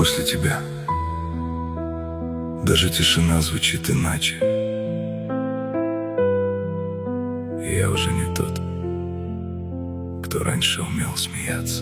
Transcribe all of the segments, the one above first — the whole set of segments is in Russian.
После тебя даже тишина звучит иначе. И я уже не тот, кто раньше умел смеяться.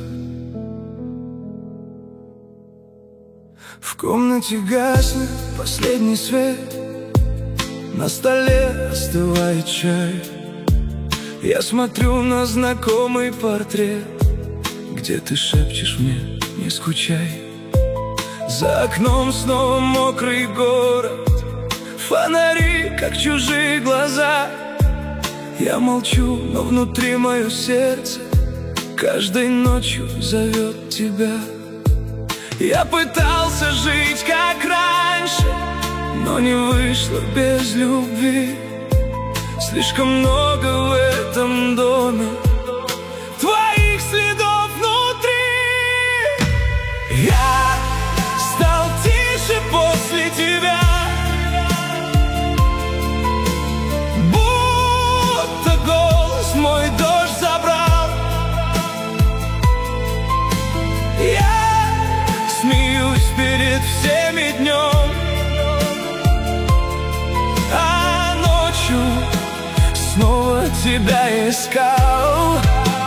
В комнате гаснет последний свет, на столе остывает чай. Я смотрю на знакомый портрет, где ты шепчешь мне: не скучай. За окном снова мокрый город, фонари, как чужие глаза. Я молчу, но внутри мое сердце каждой ночью зовет тебя. Я пытался жить как раньше, но не вышло без любви. Слишком много в этом доме твоих следов внутри. Я стал тише после тебя, будто голос мой дождь забрал. Я смеюсь перед всеми днем, а ночью снова тебя искал.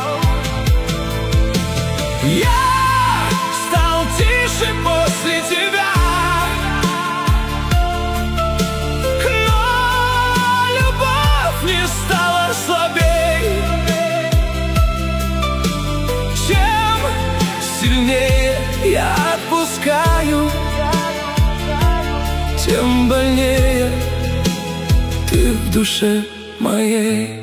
Я стал тише после тебя, но любовь не стала слабей. Чем сильнее я отпускаю, тем больнее ты в душе моей.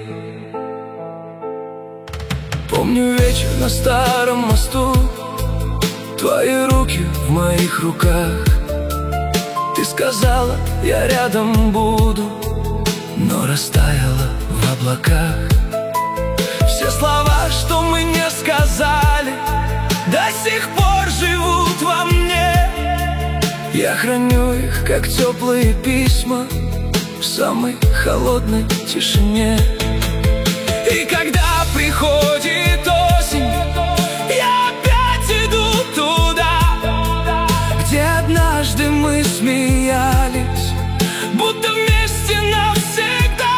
Помню вечер на старом мосту, твои руки в моих руках. Ты сказала: я рядом буду, но растаяла в облаках. Все слова, что мы не сказали, до сих пор живут во мне. Я храню их, как теплые письма, в самой холодной тишине. И когда приходит осень, я опять иду туда, где однажды мы смеялись, будто вместе навсегда.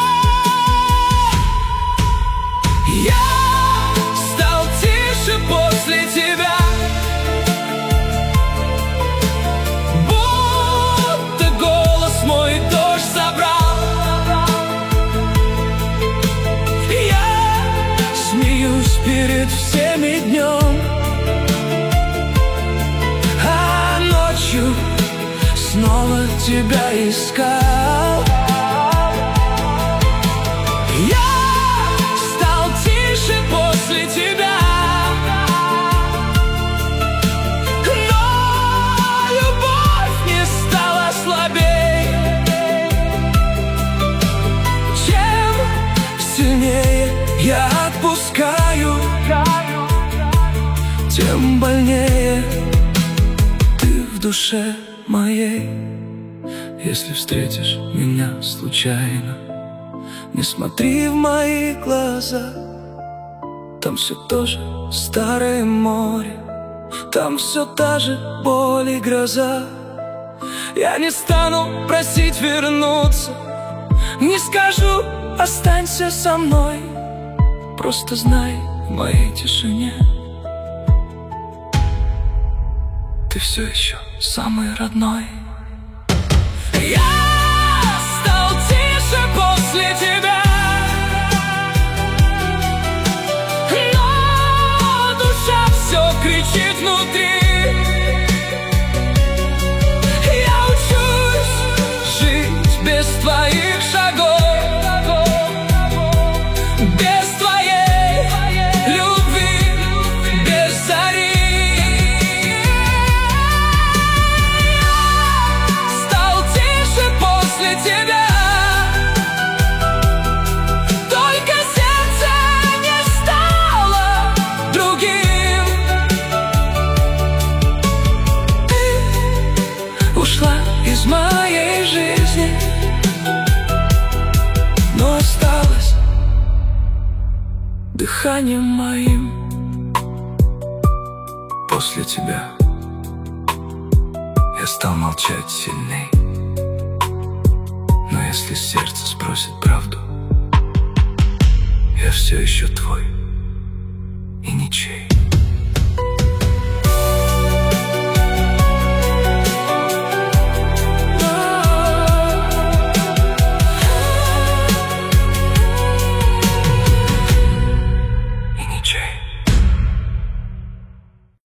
Я стал тише после тебя, будто голос мой дождь забрал. Перед всеми днем, а ночью снова тебя искал. Я стал тише после тебя, но любовь не стала слабей. Чем сильнее я отпускаю, тем больнее ты в душе моей. Если встретишь меня случайно, не смотри в мои глаза. Там все то же старое море, там все та же боль и гроза. Я не стану просить вернуться, не скажу: останься со мной. Просто знай, в моей тишине ты все еще самый родной. Я стал тише после тебя, но душа все кричит внутри. Я учусь жить без твоих шагов, без твоей любви, без зари. Стал тише после тебя, только сердце не стало другим. Ты ушла из моей жизни, но осталась дыханием моим. После тебя стал молчать сильней. Но если сердце спросит правду, я все еще твой.